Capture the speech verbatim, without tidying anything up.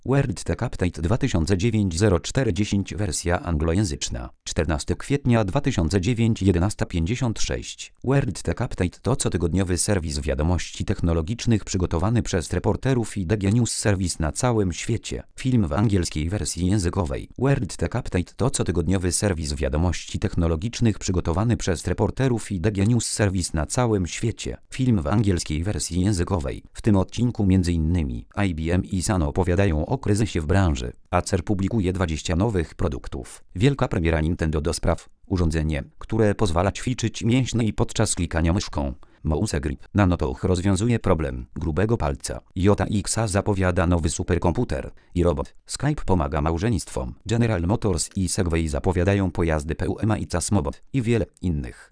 Word Tech Update dwa tysiące dziewięć zero cztery dziesięć wersja anglojęzyczna. czternastego kwietnia dwa tysiące dziewięć jedenaście pięćdziesiąt sześć. Word Tech Update to cotygodniowy serwis wiadomości technologicznych przygotowany przez reporterów i D G News Service na całym świecie. Film w angielskiej wersji językowej. Word Tech Update to cotygodniowy serwis wiadomości technologicznych przygotowany przez reporterów i D G News Service na całym świecie. Film w angielskiej wersji językowej. W tym odcinku między innymi I B M i Sun opowiadają o kryzysie w branży. Acer publikuje dwadzieścia nowych produktów. Wielka premiera Nintendo do spraw urządzenie, które pozwala ćwiczyć mięśnie podczas klikania myszką. Mouse Grip Nanotech rozwiązuje problem grubego palca. J X A zapowiada nowy superkomputer i robot. Skype pomaga małżeństwom. General Motors i Segway zapowiadają pojazdy P U M A i C A S Mobot i wiele innych.